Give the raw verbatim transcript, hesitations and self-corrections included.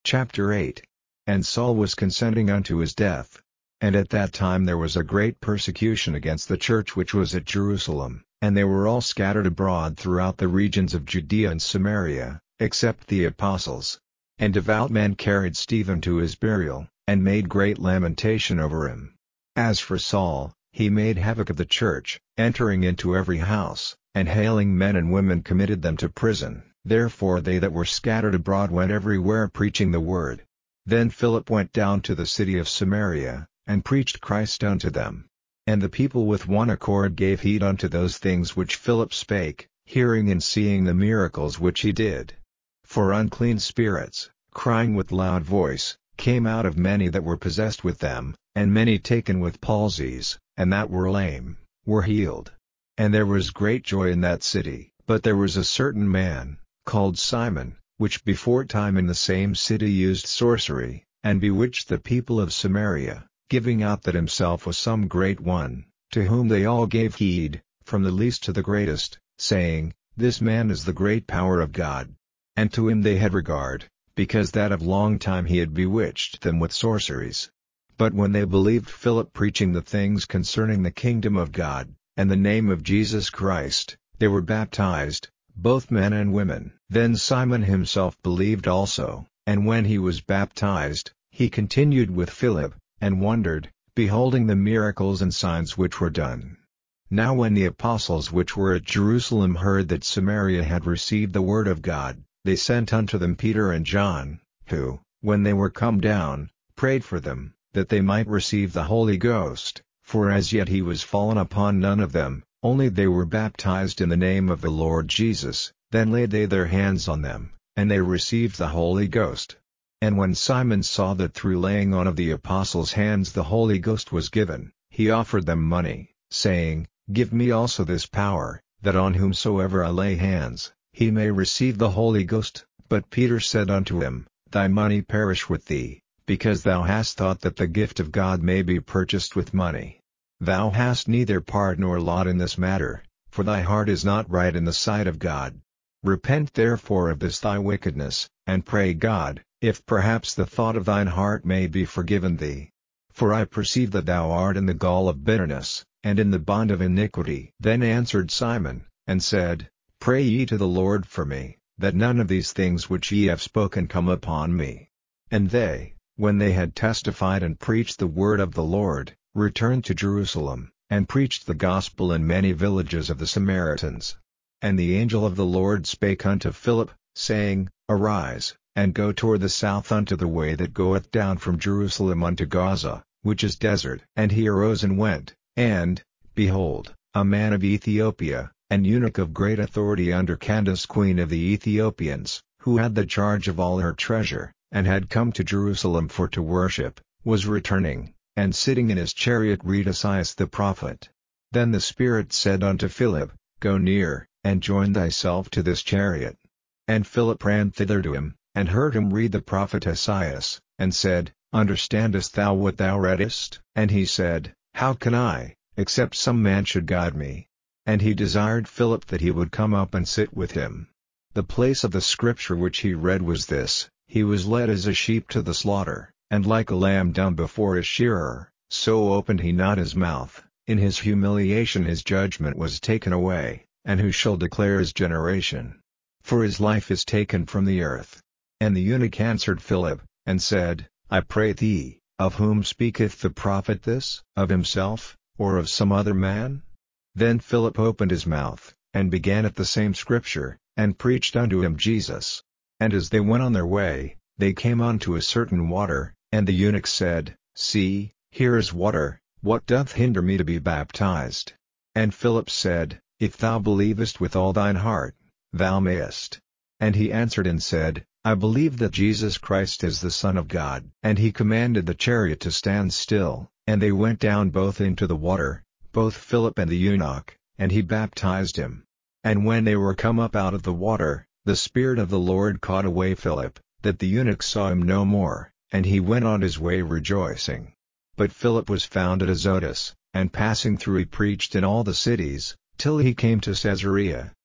Chapter eight. And Saul was consenting unto his death. And at that time there was a great persecution against the church which was at Jerusalem, and they were all scattered abroad throughout the regions of Judea and Samaria, except the apostles. And devout men carried Stephen to his burial, and made great lamentation over him. As for Saul, he made havoc of the church, entering into every house, and hailing men and women committed them to prison. Therefore they that were scattered abroad went everywhere preaching the word. Then Philip went down to the city of Samaria, and preached Christ unto them. And the people with one accord gave heed unto those things which Philip spake, hearing and seeing the miracles which he did. For unclean spirits, crying with loud voice, came out of many that were possessed with them, and many taken with palsies, and that were lame, were healed. And there was great joy in that city. But there was a certain man, called Simon, which beforetime in the same city used sorcery, and bewitched the people of Samaria, giving out that himself was some great one, to whom they all gave heed, from the least to the greatest, saying, This man is the great power of God. And to him they had regard, because that of long time he had bewitched them with sorceries. But when they believed Philip preaching the things concerning the kingdom of God, and the name of Jesus Christ, they were baptized, both men and women. Then Simon himself believed also, and when he was baptized, he continued with Philip, and wondered, beholding the miracles and signs which were done. Now when the apostles which were at Jerusalem heard that Samaria had received the word of God, they sent unto them Peter and John, who, when they were come down, prayed for them, that they might receive the Holy Ghost, for as yet he was fallen upon none of them, only they were baptized in the name of the Lord Jesus. Then laid they their hands on them, and they received the Holy Ghost. And when Simon saw that through laying on of the apostles' hands the Holy Ghost was given, he offered them money, saying, Give me also this power, that on whomsoever I lay hands, he may receive the Holy Ghost. But Peter said unto him, Thy money perish with thee, because thou hast thought that the gift of God may be purchased with money. Thou hast neither part nor lot in this matter, for thy heart is not right in the sight of God. Repent therefore of this thy wickedness, and pray God, if perhaps the thought of thine heart may be forgiven thee. For I perceive that thou art in the gall of bitterness, and in the bond of iniquity. Then answered Simon, and said, Pray ye to the Lord for me, that none of these things which ye have spoken come upon me. And they, when they had testified and preached the word of the Lord, returned to Jerusalem, and preached the gospel in many villages of the Samaritans. And the angel of the Lord spake unto Philip, saying, Arise, and go toward the south unto the way that goeth down from Jerusalem unto Gaza, which is desert. And he arose and went, and, behold, a man of Ethiopia, an eunuch of great authority under Candace queen of the Ethiopians, who had the charge of all her treasure, and had come to Jerusalem for to worship, was returning, and sitting in his chariot read Esaias the prophet. Then the Spirit said unto Philip, Go near, and join thyself to this chariot. And Philip ran thither to him, and heard him read the prophet Esaias, and said, Understandest thou what thou readest? And he said, How can I, except some man should guide me? And he desired Philip that he would come up and sit with him. The place of the scripture which he read was this, He was led as a sheep to the slaughter, and like a lamb dumb before his shearer, so opened he not his mouth. In his humiliation his judgment was taken away, and who shall declare his generation? For his life is taken from the earth. And the eunuch answered Philip, and said, I pray thee, of whom speaketh the prophet this? Of himself, or of some other man? Then Philip opened his mouth, and began at the same scripture, and preached unto him Jesus. And as they went on their way, they came unto a certain water, and the eunuch said, See, here is water, what doth hinder me to be baptized? And Philip said, If thou believest with all thine heart, thou mayest. And he answered and said, I believe that Jesus Christ is the Son of God. And he commanded the chariot to stand still, and they went down both into the water, both Philip and the eunuch, and he baptized him. And when they were come up out of the water, the Spirit of the Lord caught away Philip, that the eunuch saw him no more, and he went on his way rejoicing. But Philip was found at Azotus, and passing through he preached in all the cities, till he came to Caesarea.